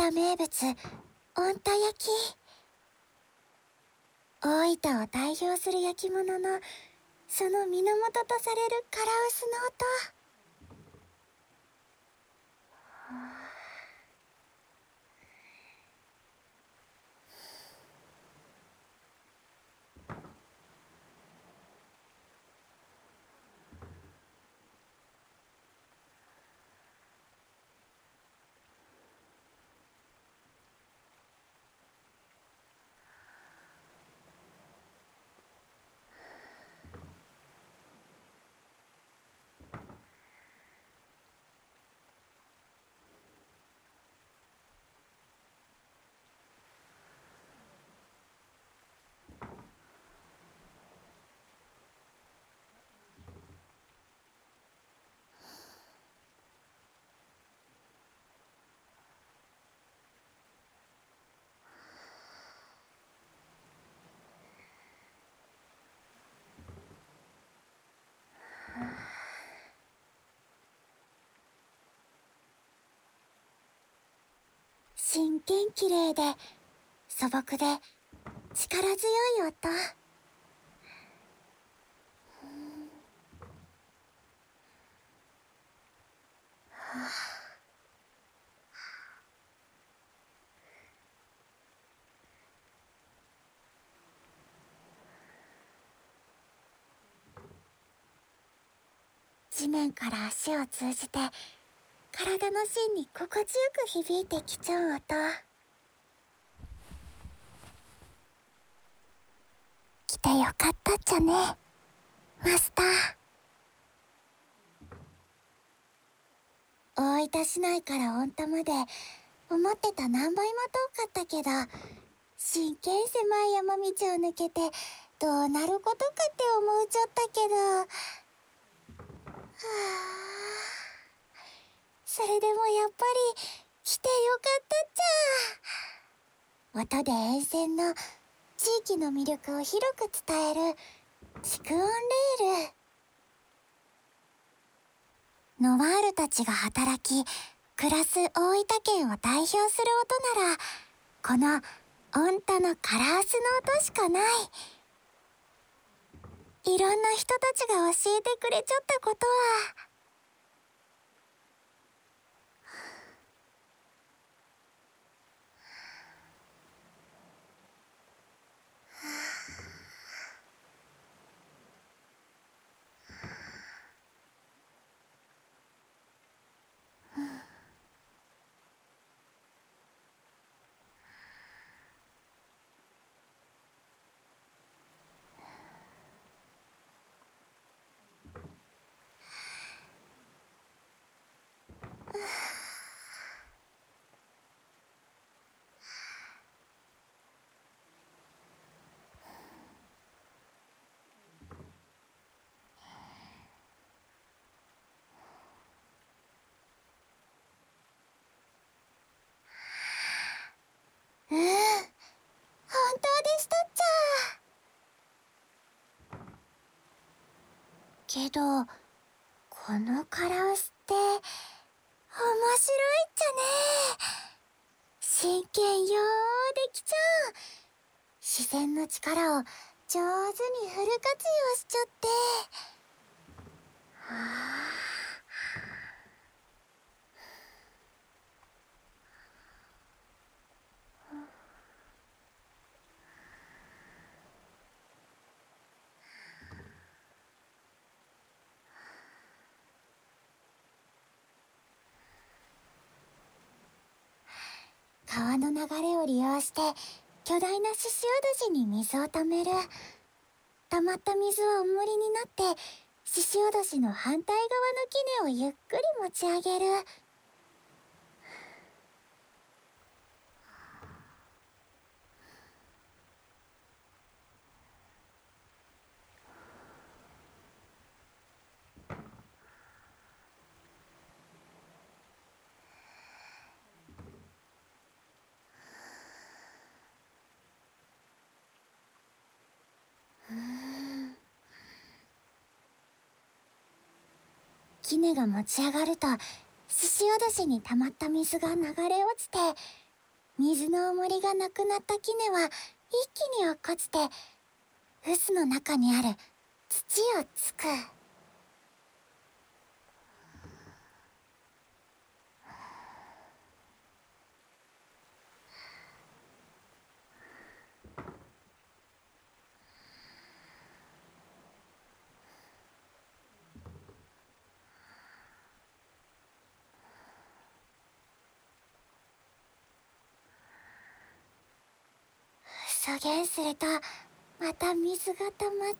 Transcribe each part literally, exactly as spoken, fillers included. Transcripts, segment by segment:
分名物御田焼き。大分を代表する焼き物のその源とされるカラウスの音。真剣綺麗で素朴で力強い音。地面から足を通じて体の芯に心地よく響いてきちゃう音。来てよかったっちゃね、マスター。大分市内から御田まで思ってた何倍も遠かったけど、真剣狭い山道を抜けてどうなることかって思うちゃったけど、はあ、それでもやっぱり来てよかったっちゃ。音で沿線の地域の魅力を広く伝える蓄音レール。ノワールたちが働き暮らす大分県を代表する音なら、この御田のカラウスの音しかない。いろんな人たちが教えてくれちゃったことは、うん、本当でしたっちゃ。けどこのカラウスって面白いっちゃね。真剣よーできちゃう。自然の力を上手にフル活用しちゃって、はあ、川の流れを利用して巨大な獅子おどしに水をためる。溜まった水は重りになって獅子おどしの反対側の杵をゆっくり持ち上げる。杵が持ち上がると獅子おどしに溜まった水が流れ落ちて水の重りがなくなった杵は一気に落っこちて臼の中にある土をつく。そげんするとまた水が溜まって、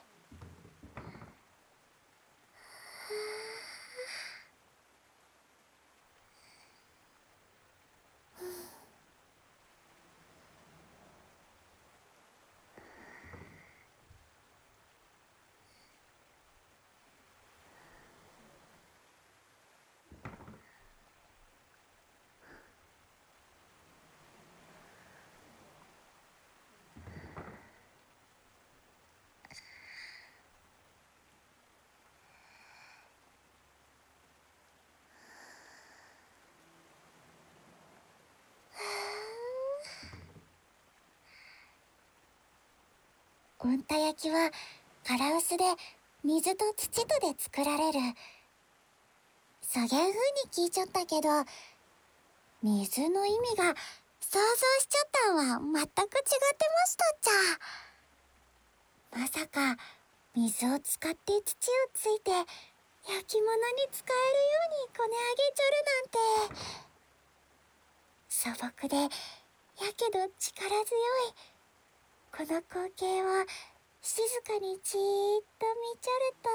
ゴン太焼きは唐臼で水と土とで作られる。そげん風に聞いちゃったけど、水の意味が想像しちゃったんは全く違ってましたっちゃ。まさか水を使って土をついて焼き物に使えるようにこね上げちょるなんて。素朴でやけど力強いこの光景を静かにじーっと見ちょると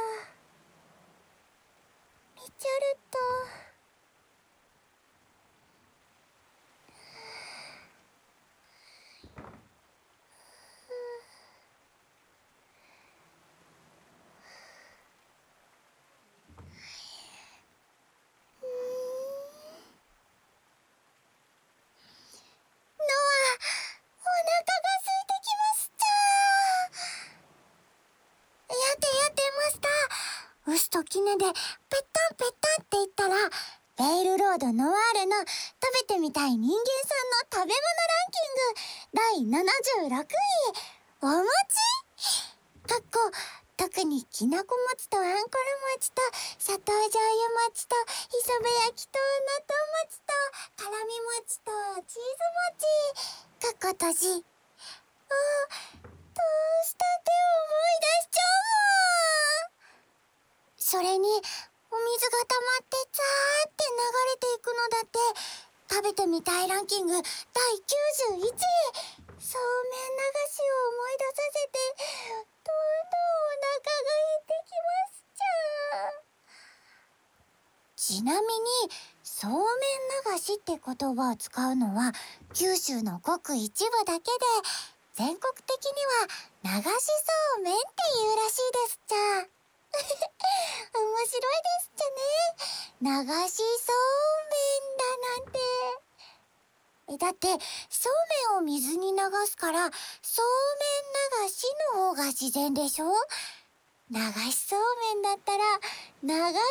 見ちょると臼と杵でペッタンペッタンって言ったら、レイルロードノワールの食べてみたい人間さんの食べ物ランキングだいななじゅうろくい、お餅かっこ特にきなこ餅とあんころ餅と砂糖醤油餅と磯辺焼きと納豆餅と辛み餅とチーズ餅かっこ閉じ。あ、どうしたって思い出しちゃうもん。それにお水が溜まってザーって流れていくのだって食べてみたいランキングだいきゅうじゅういちい、そうめん流しを思い出させてどんどんお腹が減ってきますちゃ。ちなみにそうめん流しって言葉を使うのは九州のごく一部だけで、全国的には流しそうめんっていうらしいですちゃ。面白いですっちゃね。流しそうめんだなんて。え、だってそうめんを水に流すからそうめん流しの方が自然でしょ。流しそうめんだったら流しをそうめんするみたいになっ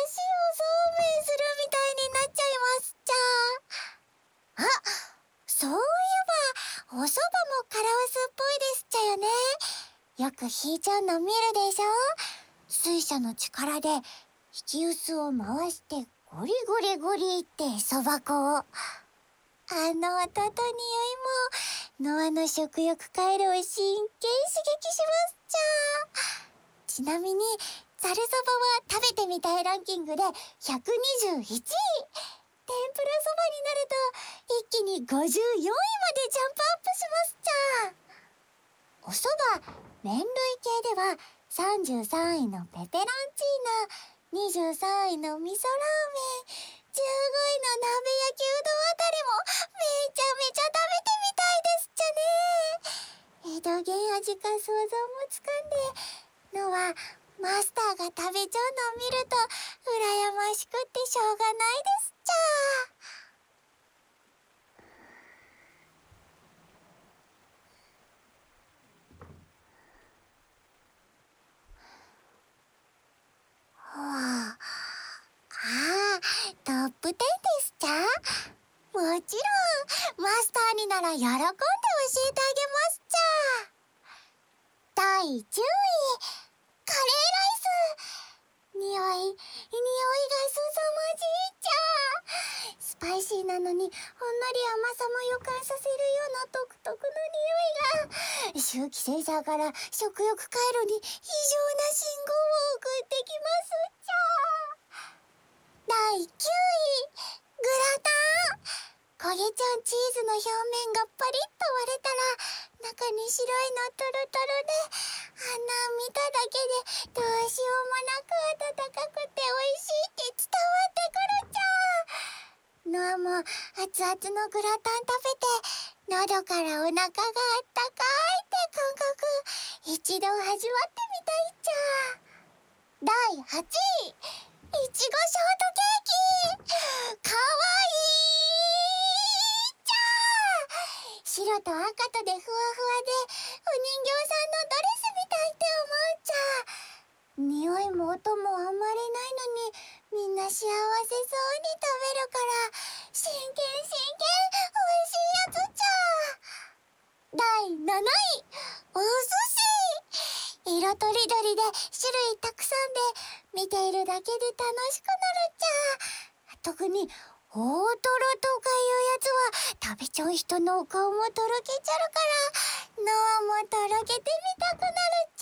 ちゃいますちゃ。あ、そういえばお蕎麦も唐臼っぽいですっちゃよね。よくひいちゃんの見るでしょ。水車の力で引き臼を回してゴリゴリゴリってそば粉を。あの音と匂いもノアの食欲回路を真剣刺激しますちゃ。ちなみにざるそばは食べてみたいランキングでひゃくにじゅういちい、天ぷらそばになると一気にごじゅうよんいまでジャンプアップしますちゃ。お蕎麦麺類系ではさんじゅうさんいのペペロンチーノ、にじゅうさんいの味噌ラーメン、じゅうごいの鍋焼きうどんあたりもめちゃめちゃ食べてみたいですっちゃね。江戸源味か想像もつかんでのはマスターが食べちゃうのを見ると羨ましくってしょうがないですっちゃ。はあ、ああ、トップテンですちゃ。もちろん、まスターになら喜んで教えてあげますちゃ。だいじゅうい、カレーライス。匂い、匂いが凄まじいちゃ。スパイシーなのにほんのり甘さも予感させるような独特の匂いが、周期センサーから食欲回路に異常な信号を送ってきますちゃ。だいきゅうい、グラタン。焦げちゃんチーズの表面がパリッと割れたら中に白いのトロトロで、あんな見ただけでどうしようもなく温かくて美味しいって伝わってくるちゃ。ノアも熱々のグラタン食べて喉からお腹があったかいって感覚一度味わってみたいちゃ。だいはちい、いちごショートケーキ。かわいいちゃ。白と赤とでふわふわでお人形さんのドレスみたいって思うちゃ。匂いも音もあんまりないのにみんな幸せそうに食べるから真剣真剣美味しいやつちゃ。だいなない、お寿司。色とりどりで種類たくさんで見ているだけで楽しくなるちゃ。特に大トロとかいうやつは食べちゃう人のお顔もとろけちゃうから脳もとろけてみたくなるち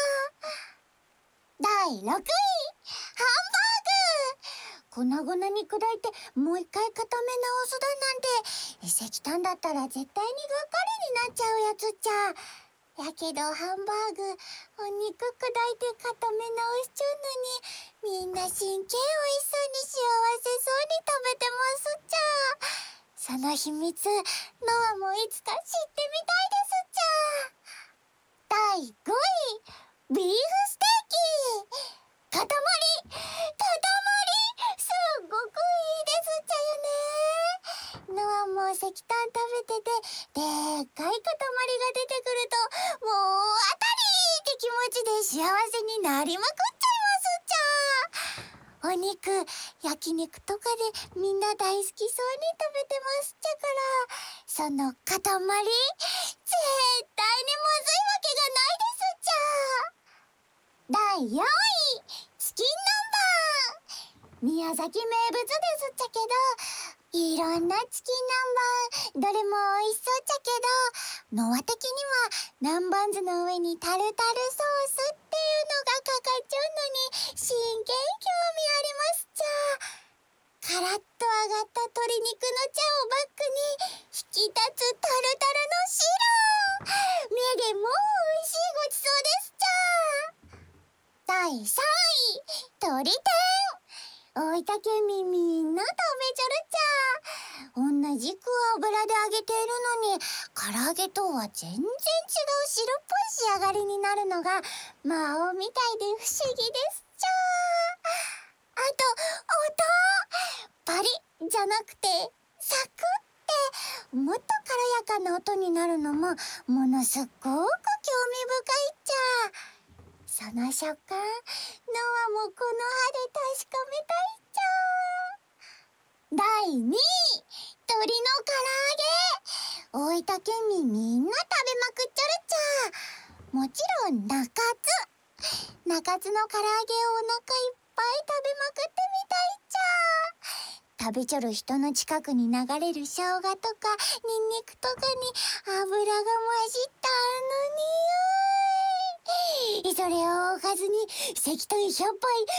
ゃ。だいろくい、ハンバーグ。粉々に砕いてもう一回固め直すだなんて石炭だったら絶対にがっかりになっちゃうやつちゃ。やけどハンバーグお肉砕いて固め直しちゃうのにみんな真剣美味しそうに幸せそうに食べてますちゃ。その秘密ノアもいつか知ってみたいですちゃ。だいごい、ビーフステーキ。塊塊すっごくいいですちゃよね。ノアも石炭食べててでっかい塊が出てくるともう当たりって気持ちで幸せになりまくっちゃいますちゃ。お肉焼肉とかでみんな大好きそうに食べてますちゃからその塊絶対にまずいわけがないですちゃ。だいよんい、チキン南蛮。宮崎名物ですっちゃけどいろんなチキン南蛮どれも美味しそうちゃけどノア的には南蛮酢の上にタルタルソースっていうのがかかっちゃうのに真剣興味ありますちゃ。カラッと揚がった鶏肉の茶をバックに引き立つタルタルの白。目でもう美味しいごちそうですちゃ。だいさんい、鶏天。大分県民みんな食べちゃるちゃ。同じく油で揚げているのに唐揚げとは全然違う白っぽい仕上がりになるのが魔王みたいで不思議ですちゃ。あと音、パリじゃなくてサクってもっと軽やかな音になるのもものすっごく興味深いちゃ。その食感ノアもこの歯で確かめたいちゃ。だいにい、鶏の唐揚げ。大分県民みんな食べまくっちゃるちゃ。もちろん中津中津の唐揚げをお腹いっぱい食べまくってみたいちゃ。食べちゃる人の近くに流れる生姜とかニンニクとかに油が混じったあの匂い。それをおかずに石炭ひゃっぱい軽くペロリといけちゃい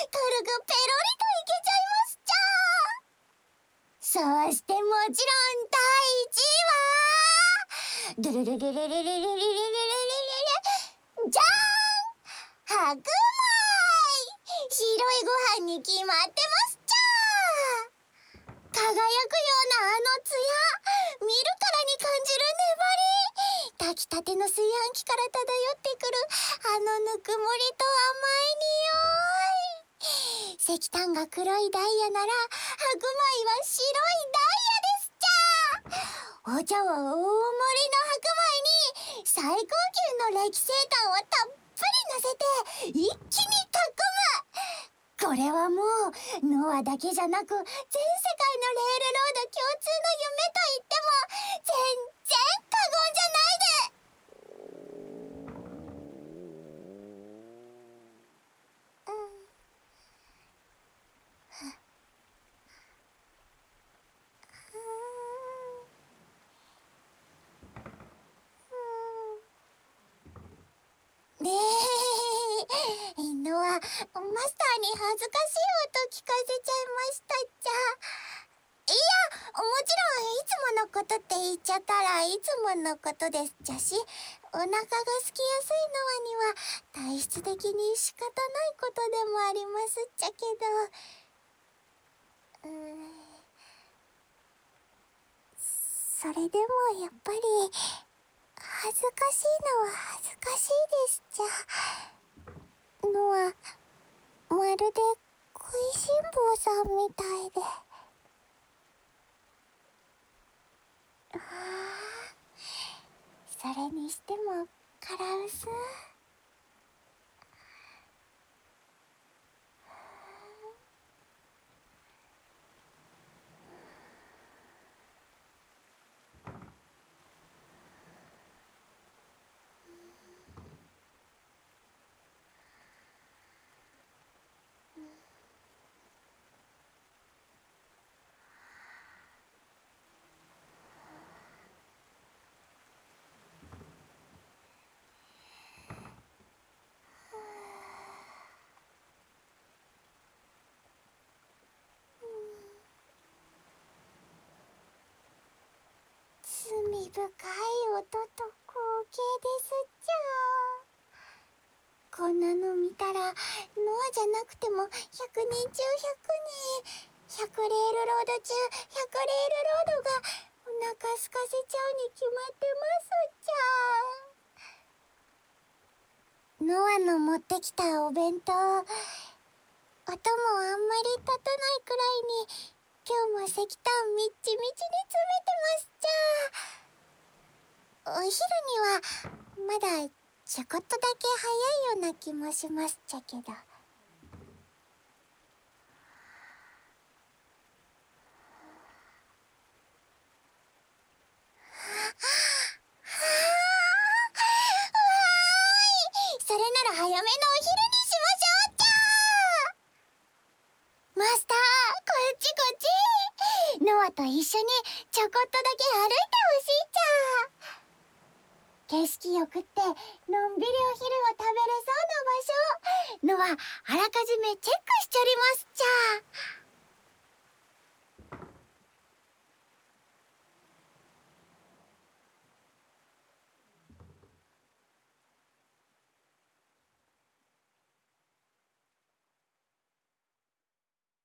ますちゃ。そしてもちろんだいいちいはドゥルルルルルルルルルルルルルじゃーん、白米。白いご飯に決まってますちゃ。輝くようなあのツヤ、見るからに感じる粘り、炊きたての炊飯器から漂ってくるあのぬくもりと甘い匂い。石炭が黒いダイヤなら白米は白いダイヤですちゃ。お茶は大盛りの白米に最高級の歴星炭をたっぷり乗せて一気に炊くむ。 これはもうノアだけじゃなく全世界のレールロード共通の夢と言っても全然過言じゃないで。ねえ、ノア、マスターに恥ずかしい音聞かせちゃいましたっちゃ。いや、もちろんいつものことって言っちゃったらいつものことですっちゃし、お腹が空きやすいノアには体質的に仕方ないことでもありますっちゃけど、うーん、それでもやっぱり恥ずかしいのは恥ずかしいですっちゃ。のはまるで食いしん坊さんみたいで。ああ、それにしてもカラウス、罪深い音と光景ですっちゃ。こんなの見たらノアじゃなくてもひゃくにん中ひゃくにん、ひゃくレールロード中ひゃくレールロードがお腹空かせちゃうに決まってますっちゃ。ノアの持ってきたお弁当、音もあんまり立たないくらいに今日も石炭みっちみちに詰めてますっちゃ。お昼にはまだちょこっとだけ早いような気もしますっちゃけど。それなら早めのお昼にしましょうっちゃ。マスター、こっちこっち。ノアと一緒にちょこっとだけ歩いてほしいっちゃ。景色よくってのんびりお昼を食べれそうな場所、ノアあらかじめチェックしちょりますっちゃ。